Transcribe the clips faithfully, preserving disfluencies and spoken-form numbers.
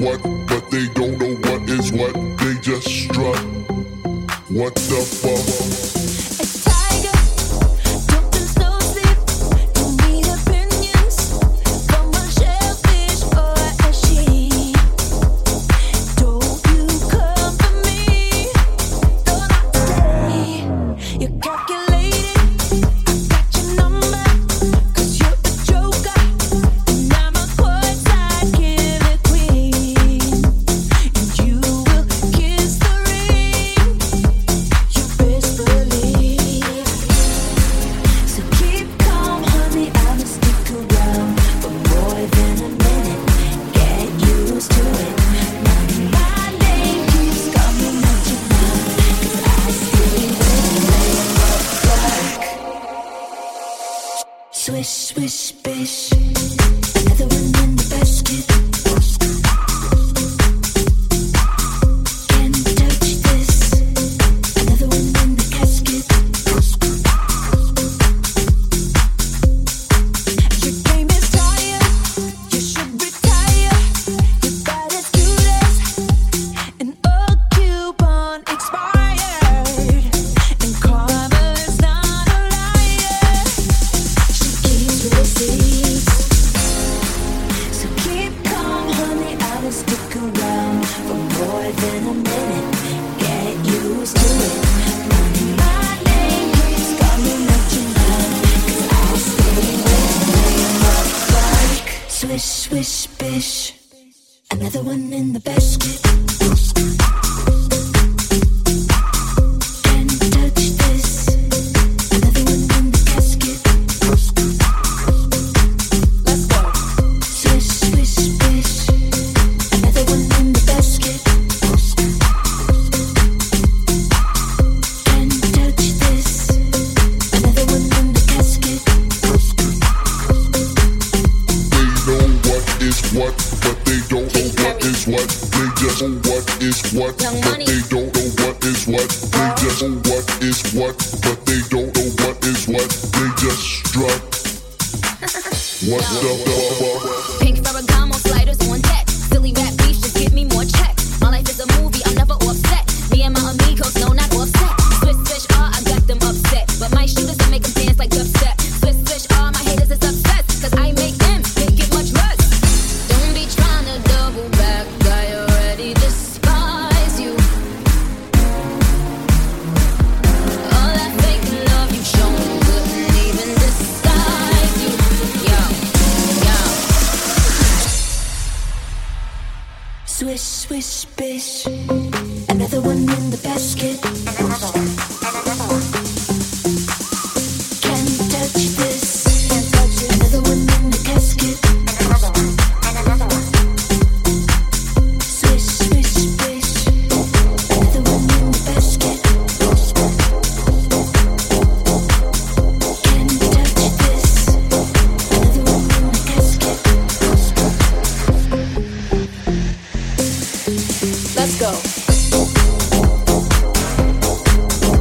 what, but they don't know what is what. They just strut. What the fuck? Swish, swish, bish. Another one in the basket. Can't touch this. Another one in the casket. Your game is tired. You should retire. You're about as cute as an old coupon expired. And karma is not a liar. Receipts. So keep calm, honey, I will stick around for more than a minute. Get used to it. My name keeps coming at you now, 'cause I'll stay with you up like swish, swish, bish. Another one in the basket. What, but they don't know what is what. They just know what is what, but they don't know what is what. They just know what is what, but they don't know what is what. They just strut. What the fuck? Pink Ferragamo sliders on deck. Silly rap beef, just give me more checks. My life is a movie, I'm never offset. Me and my amigos, no, not offset. Swish, swish, ah, I got them upset. But my shooters, they make them dance like dubstep. Swish, swish, ah, my haters is obsessed. 'Cause I make them, they get much less. Don't be trying to double back, I already despise you. All that fake love you shown couldn't even disguise you. Yo, yo. Swish, swish, bish. Another one in the basket. Can't touch this. Another one in the casket. Swish, swish, bish. Another one in the basket. Can't touch this. Another one in the casket. Let's go.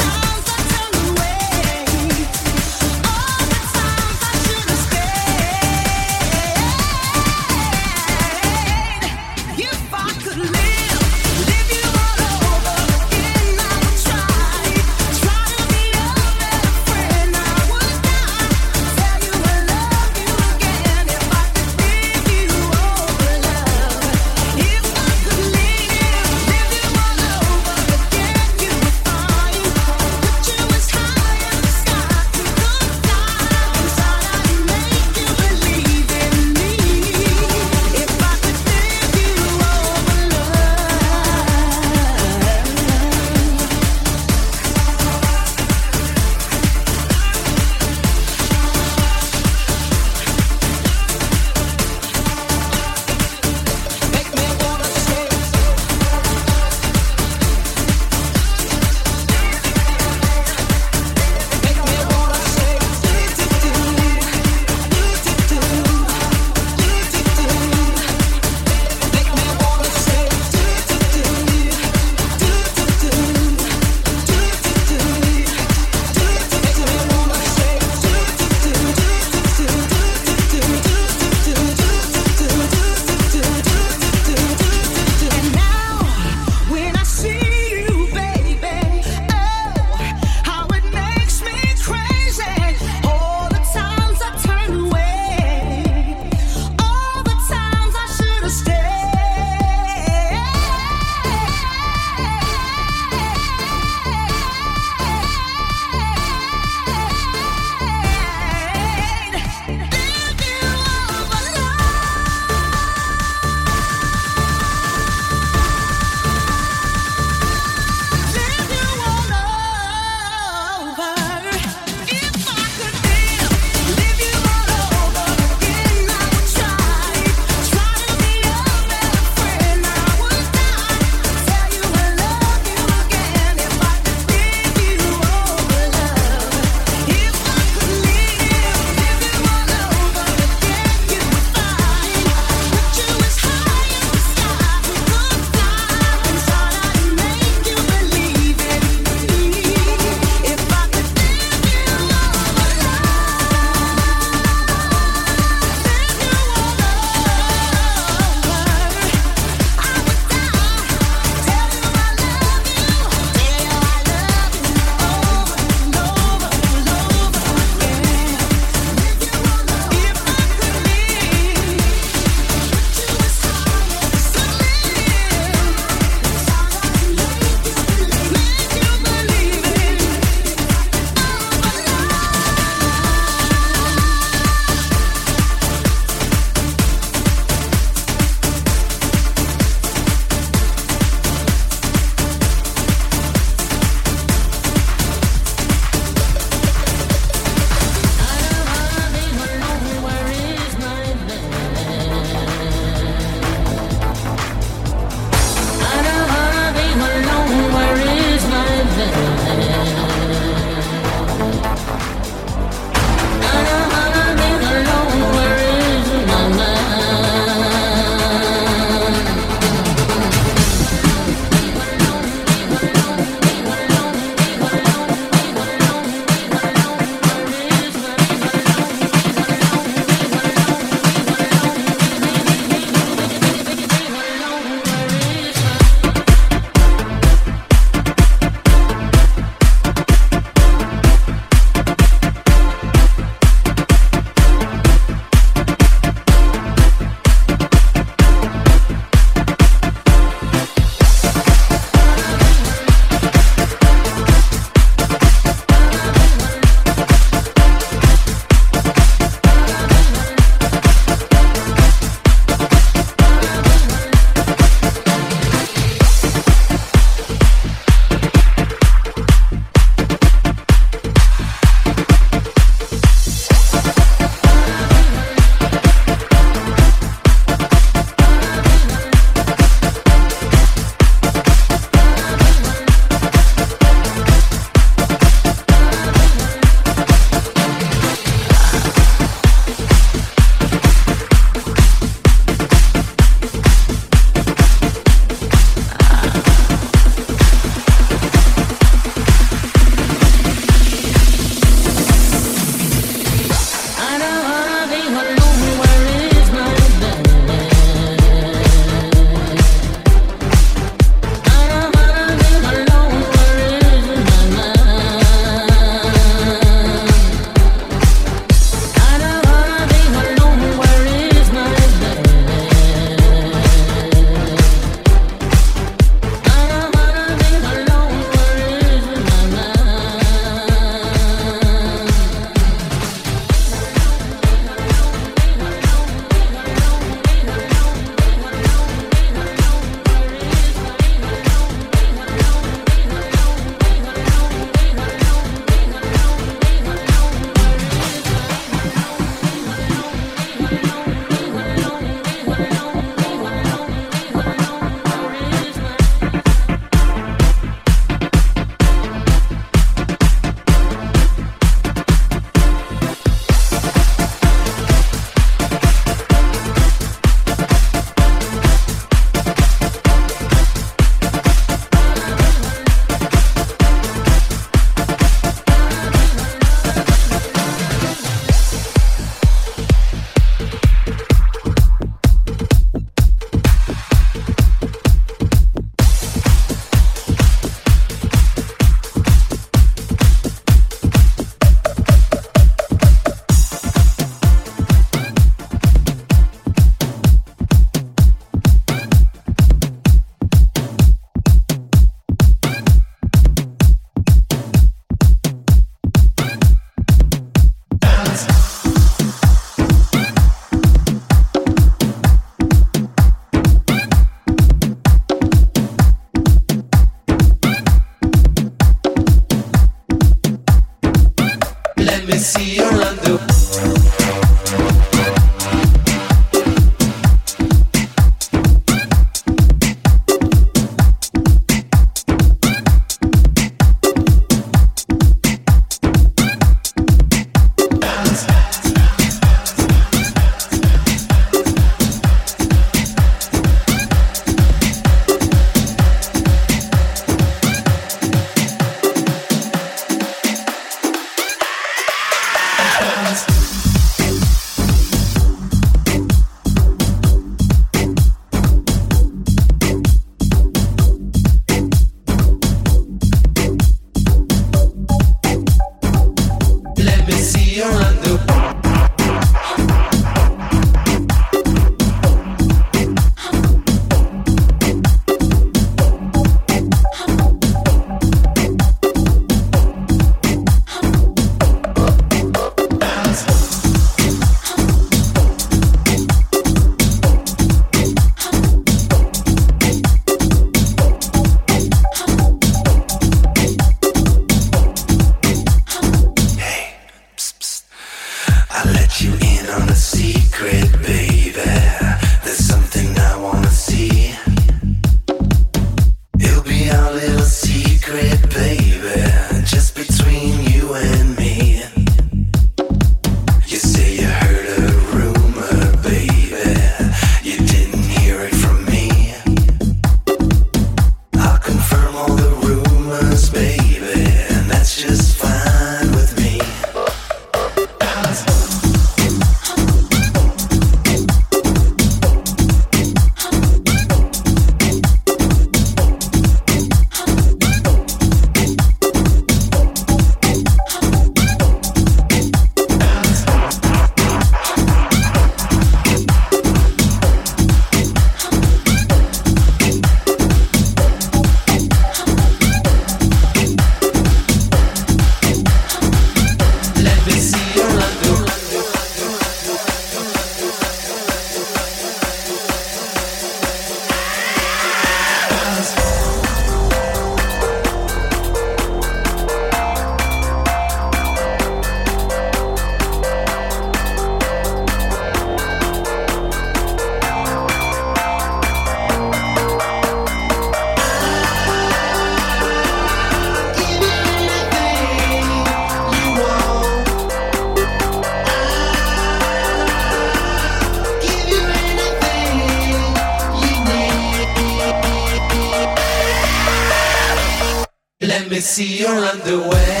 Let me see your underwear.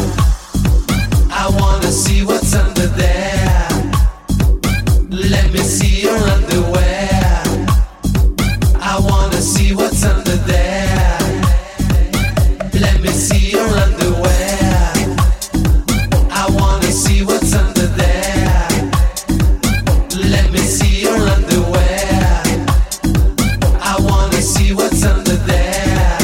I wanna see what's under there. Let me see your underwear. I wanna see what's under there. Let me see your underwear. I wanna see what's under there. Let me see your underwear. I wanna see what's under there.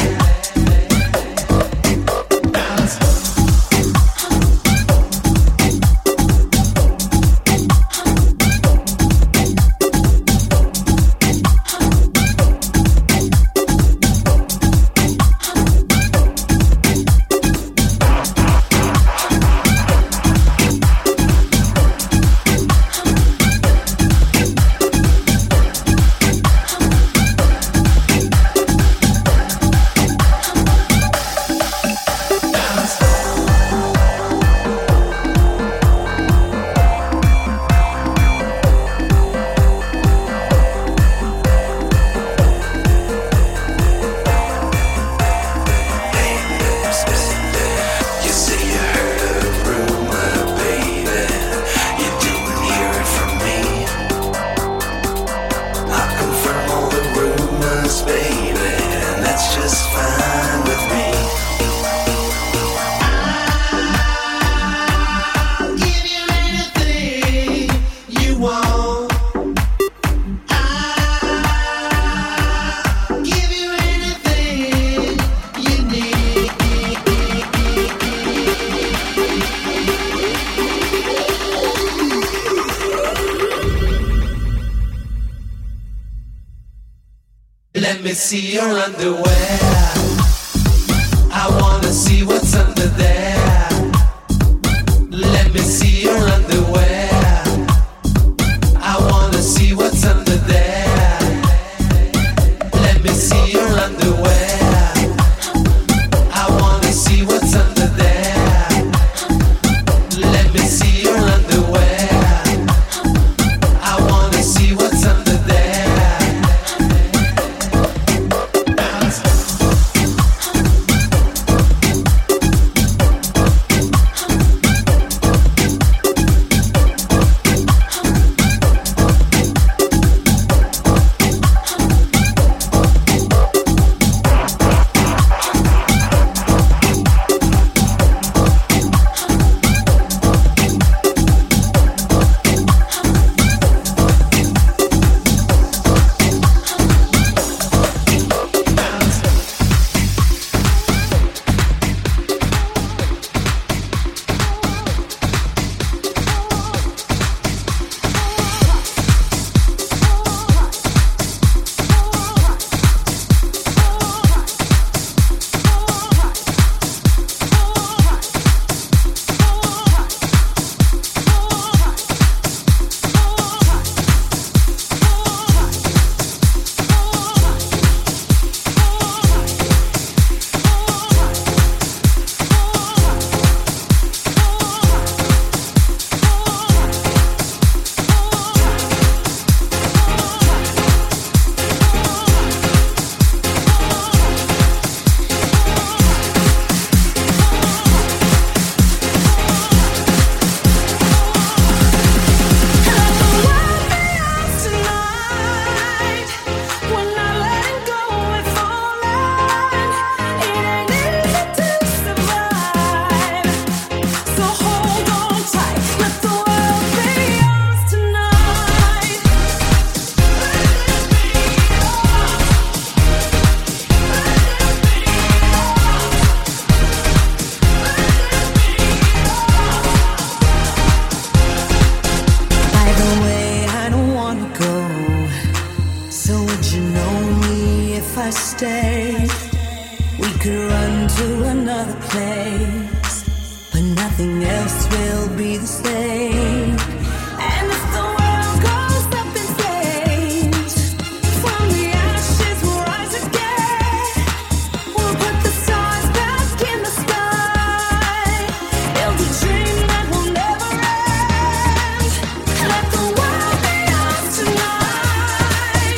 Let me see your underwear. I wanna see what's under there. Let me see your underwear. I wanna see what's under there. Let me see your underwear. I wanna see what's under there. Let me see your underwear. I wanna see what's under there.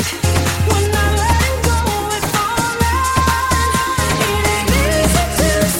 To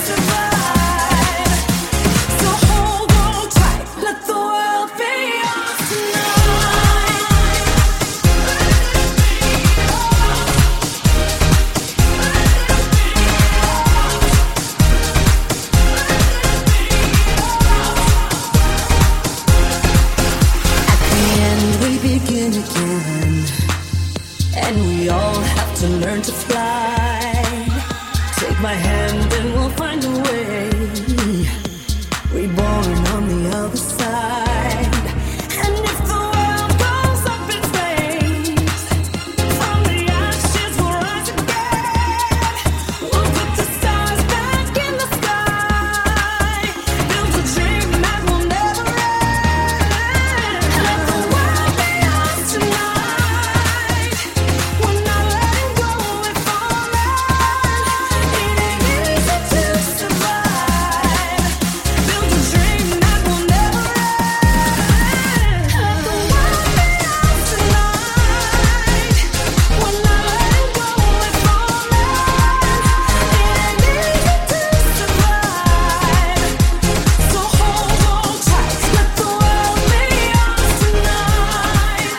learn to fly. Take my hand and we'll find a way. Reborn on the other side. And if the world goes up in flames, from the ashes we'll rise again. We'll put the stars back in the sky. Build a dream that will never end. Let the world be ours tonight. We're not letting go, we're falling. It ain't easy to survive. Build a dream that will never end. Let the world be ours tonight. We're not letting go, we're falling. It ain't easy to survive. So hold on tight. Let the world be ours tonight.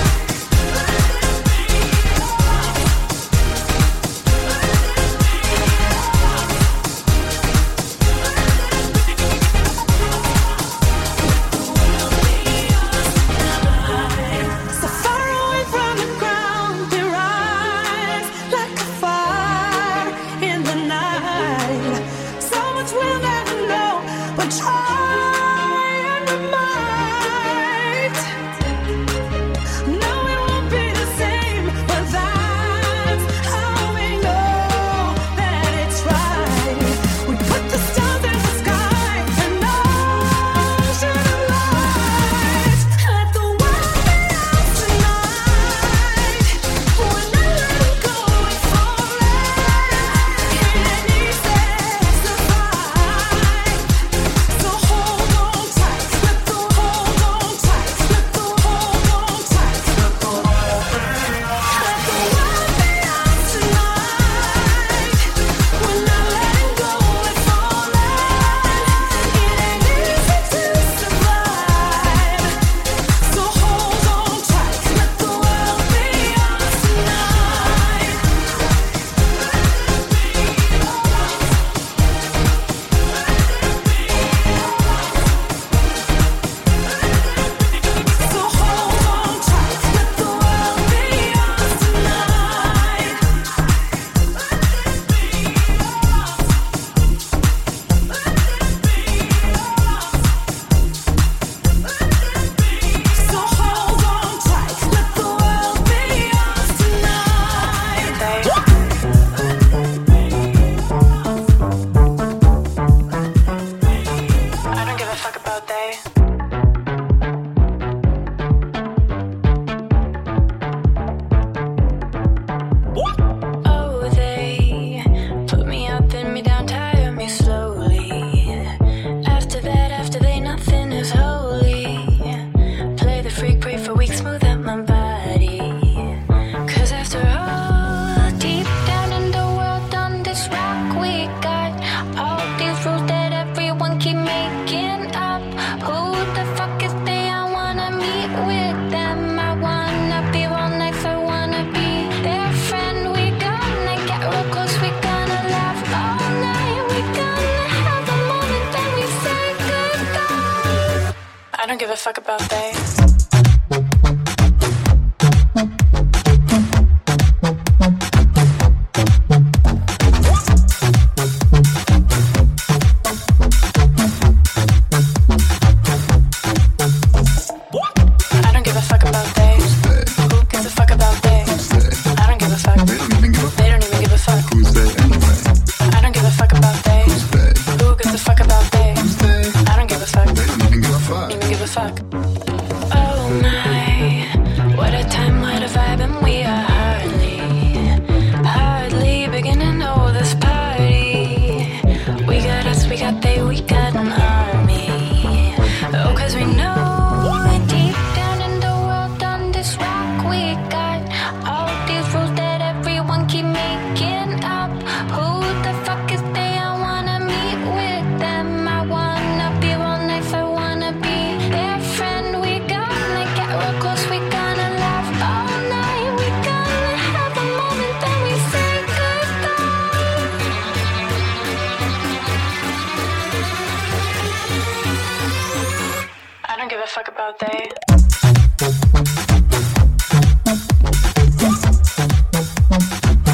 So far away from the ground, they rise like a fire in the night. So much we'll never know, but try and we might. No, it won't be the same, but that's how we know that it's right. We put the stars in the sky, an ocean of light. Let the world be ours tonight. We're not letting go, we're falling. It ain't easy to survive. So hold on tight. Let the hold on tight. Let the hold on tight. Let the world be ours tonight. We're not letting go, we're falling. It ain't easy to survive. So hold on tight. Let the world be ours tonight. So hold on tight. Let the world be ours tonight. So hold on tight. Let the world be ours tonight. I don't give a fuck about they. Oh, they put me up, pin me down, tire me slowly. After that, after they, nothing is holy. Play the freak, pray for weeks, smooth out my body. Cause after all, deep down in the world on this rock, we got all these rules that everyone keep making up. Who the fuck is they? I wanna meet with them. I wanna be real nice, I wanna be their friend. We gonna get real close, we gonna laugh all night. We gonna have a moment, then we say goodbye. I don't give a fuck about they. I don't give a fuck about they. Who gives a fuck about they? I don't give a fuck. They don't even give a They don't even give a fuck. who's they anyway. I don't give a fuck about they. Who's they? Who gives a fuck about they? Who's they? I don't give a fuck. They don't even give a fuck. Even give a fuck. Oh my, what a time, what a vibe, and we are hardly, hardly beginning to know this party. We got us, we got they, we got an army. Oh, cause we know deep down in the world on this rock, we got all these rules that everyone keep making up. Who the fuck is they? I wanna meet with them. I wanna be real nice, I wanna be their friend. We gonna get real close, we gonna laugh all night. We gonna have a moment, then we say goodbye. I don't give a fuck about they.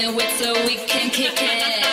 and wet so we can kick it.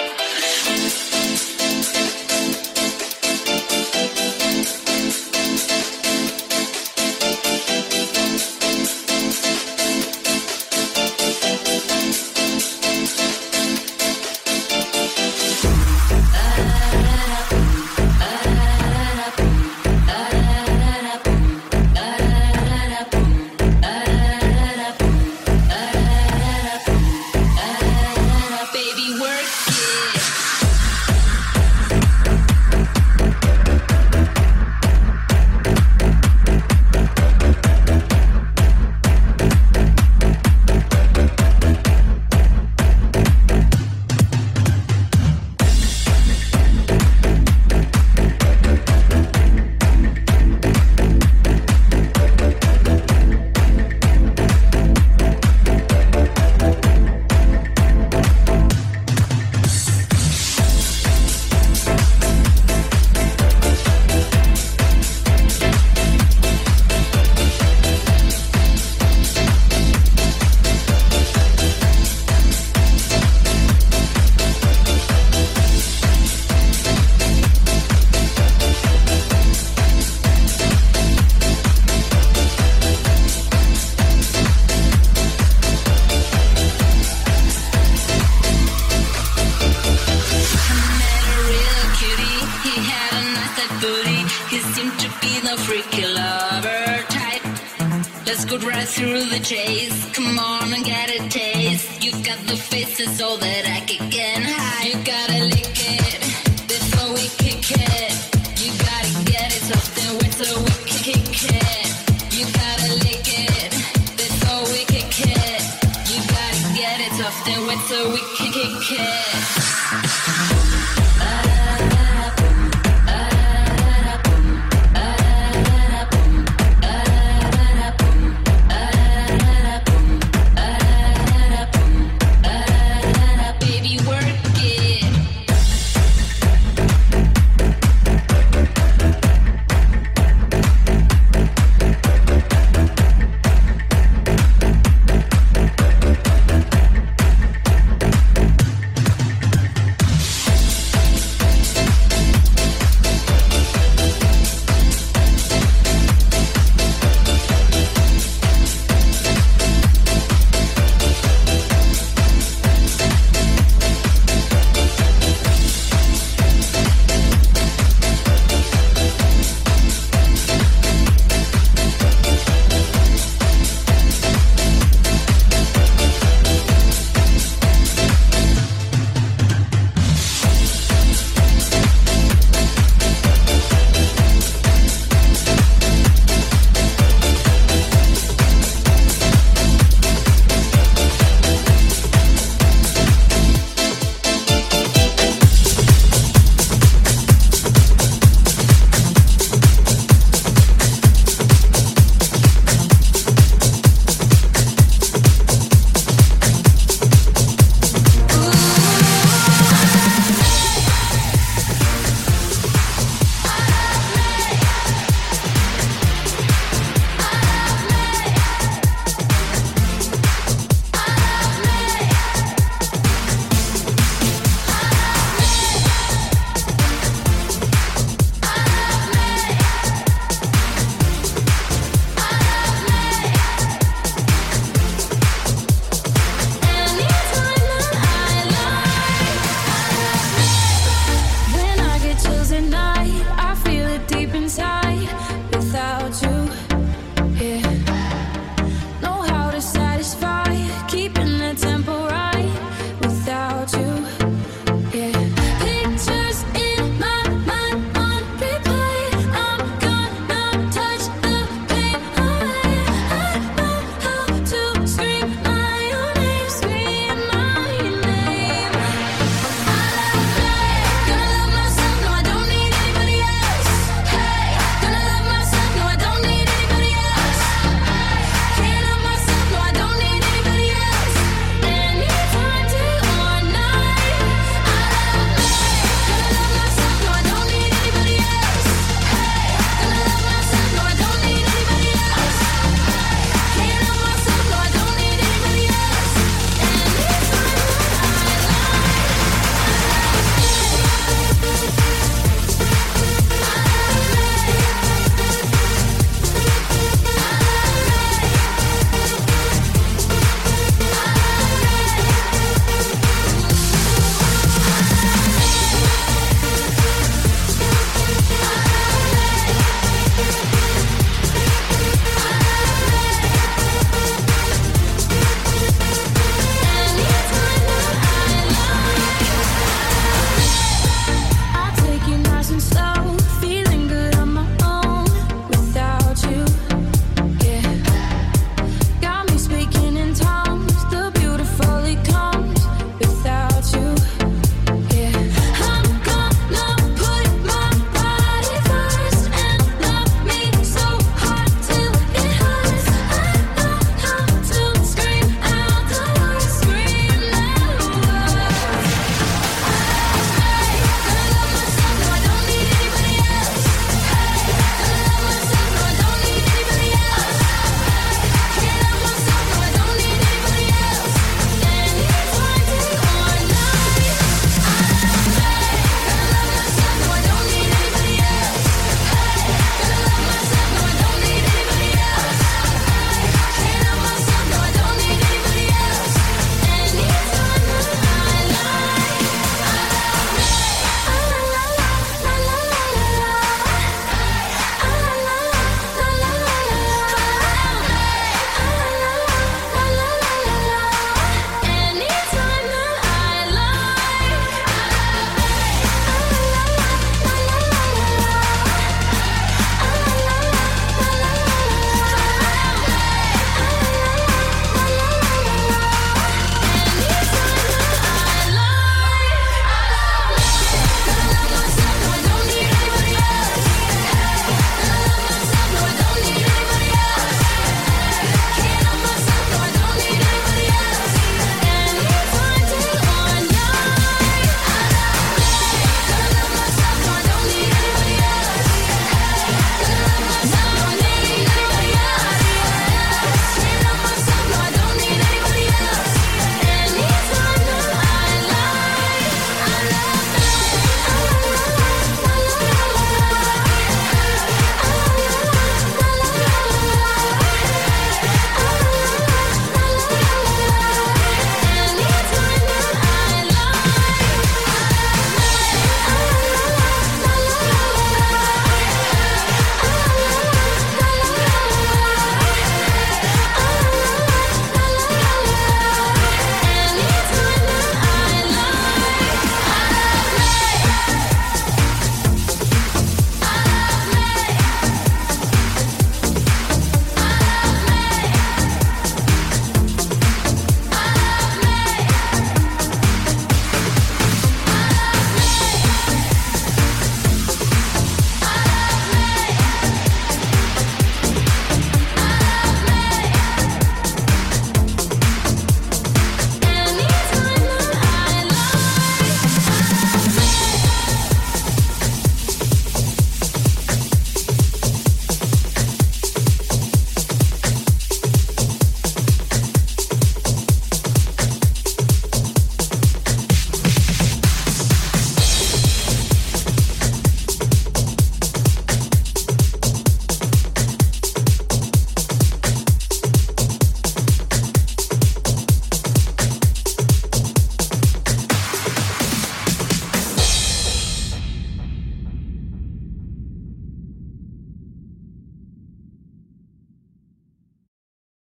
Through the chase, come on and get a taste. You got the faces all that I can get high. You gotta lick it before we kick it. You gotta get it soft and wet so we can kick it. You gotta lick it before we kick it. You gotta get it soft and wet so we can kick it.